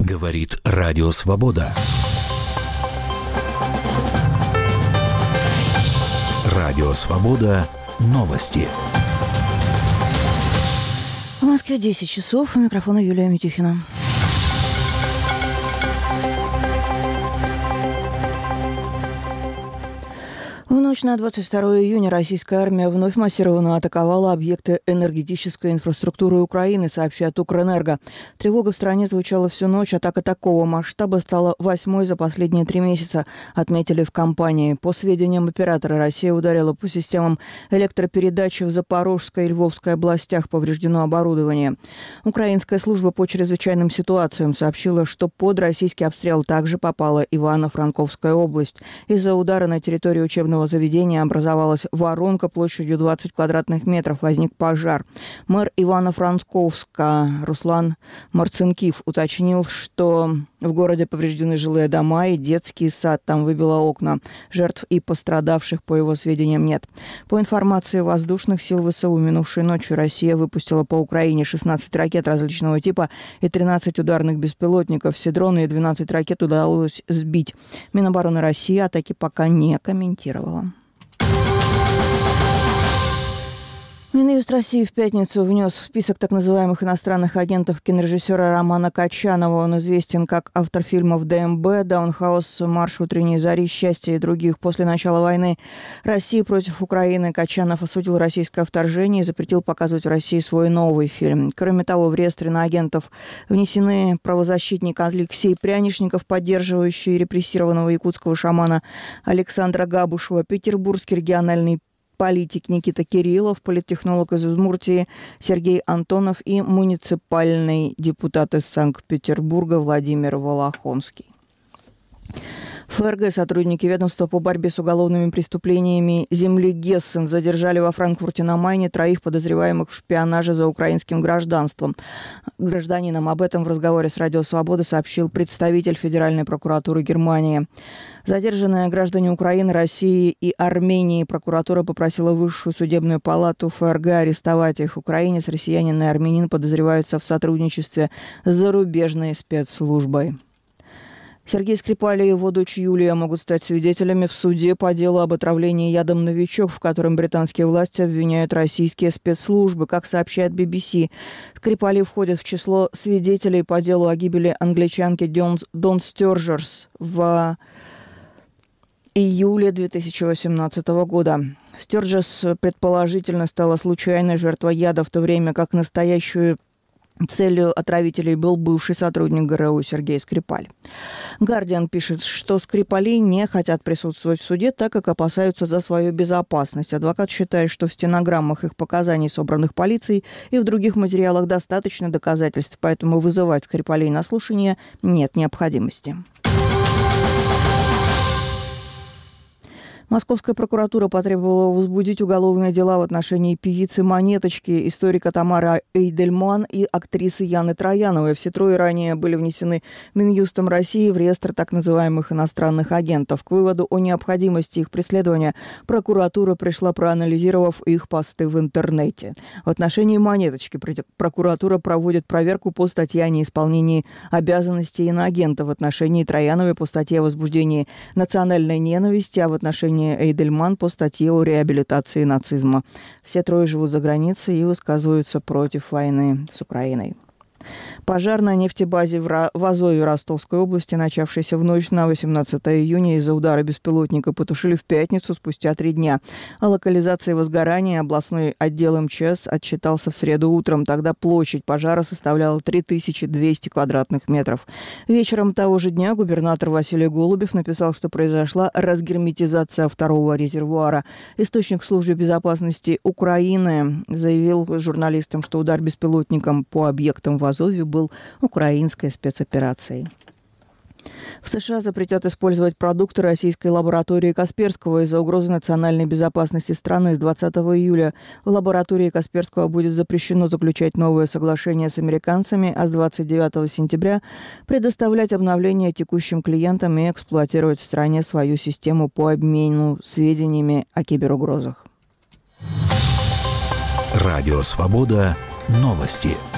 Говорит Радио Свобода. Радио Свобода. Новости. В Москве 10 часов. У микрофона Юлия Митюхина. В ночь на 22 июня российская армия вновь массированно атаковала объекты энергетической инфраструктуры Украины, сообщает Укрэнерго. Тревога в стране звучала всю ночь. Атака такого масштаба стала 8-й за последние 3 месяца, отметили в компании. По сведениям оператора, Россия ударила по системам электропередачи в Запорожской и Львовской областях, повреждено оборудование. Украинская служба по чрезвычайным ситуациям сообщила, что под российский обстрел также попала Ивано-Франковская область. Из-за удара на территории учебного заведения образовалась воронка площадью 20 квадратных метров. Возник пожар. Мэр Ивано-Франковска Руслан Марцинкив уточнил, что в городе повреждены жилые дома и детский сад. Там выбило окна. Жертв и пострадавших, по его сведениям, нет. По информации воздушных сил ВСУ, минувшей ночью Россия выпустила по Украине 16 ракет различного типа и 13 ударных беспилотников. Все дроны и 12 ракет удалось сбить. Минобороны России атаки пока не комментировала. Минюст России в пятницу внес в список так называемых иностранных агентов кинорежиссера Романа Качанова. Он известен как автор фильмов «ДМБ», «Даунхаус», «Марш утренней зари», «Счастье» и других. После начала войны России против Украины Качанов осудил российское вторжение и запретил показывать в России свой новый фильм. Кроме того, в реестр иноагентов внесены правозащитник Алексей Прянишников, поддерживающий репрессированного якутского шамана Александра Габушева, петербургский региональный политик Никита Кириллов, политтехнолог из Удмуртии Сергей Антонов и муниципальный депутат из Санкт-Петербурга Владимир Волохонский. ФРГ сотрудники ведомства по борьбе с уголовными преступлениями земли Гессен задержали во Франкфурте на Майне 3 подозреваемых в шпионаже за украинским гражданством. Гражданинам об этом в разговоре с Радио Свобода сообщил представитель Федеральной прокуратуры Германии. Задержанные граждане Украины, России и Армении. Прокуратура попросила Высшую судебную палату ФРГ арестовать их. Украинец, россиянин и армянин подозреваются в сотрудничестве с зарубежной спецслужбой. Сергей Скрипаль и его дочь Юлия могут стать свидетелями в суде по делу об отравлении ядом «Новичок», в котором британские власти обвиняют российские спецслужбы. Как сообщает BBC, Скрипали входят в число свидетелей по делу о гибели англичанки Дон Стёрджерс в июле 2018 года. Стёрджерс предположительно стала случайной жертвой яда, в то время как настоящую целью отравителей был бывший сотрудник ГРУ Сергей Скрипаль. «Гардиан» пишет, что Скрипали не хотят присутствовать в суде, так как опасаются за свою безопасность. Адвокат считает, что в стенограммах их показаний, собранных полицией, и в других материалах достаточно доказательств, поэтому вызывать Скрипалей на слушание нет необходимости. Московская прокуратура потребовала возбудить уголовные дела в отношении певицы «Монеточки», историка Тамары Эйдельман и актрисы Яны Трояновой. Все 3 ранее были внесены Минюстом России в реестр так называемых иностранных агентов. К выводу о необходимости их преследования прокуратура пришла, проанализировав их посты в интернете. В отношении «Монеточки» прокуратура проводит проверку по статье о неисполнении обязанностей иноагента, в отношении Трояновой по статье о возбуждении национальной ненависти, а в отношении Эйдельман по статье о реабилитации нацизма. Все 3 живут за границей и высказываются против войны с Украиной. Пожар на нефтебазе в Азове Ростовской области, начавшийся в ночь на 18 июня из-за удара беспилотника, потушили в пятницу спустя 3 дня. О локализации возгорания областной отдел МЧС отчитался в среду утром. Тогда площадь пожара составляла 3200 квадратных метров. Вечером того же дня губернатор Василий Голубев написал, что произошла разгерметизация 2-го резервуара. Источник службы безопасности Украины заявил журналистам, что удар беспилотником по объектам в Азове был украинской спецоперацией. В США запретят использовать продукты российской лаборатории Касперского из-за угрозы национальной безопасности страны. С 20 июля в лаборатории Касперского будет запрещено заключать новые соглашения с американцами, а с 29 сентября предоставлять обновления текущим клиентам и эксплуатировать в стране свою систему по обмену сведениями о киберугрозах. Радио Свобода. Новости.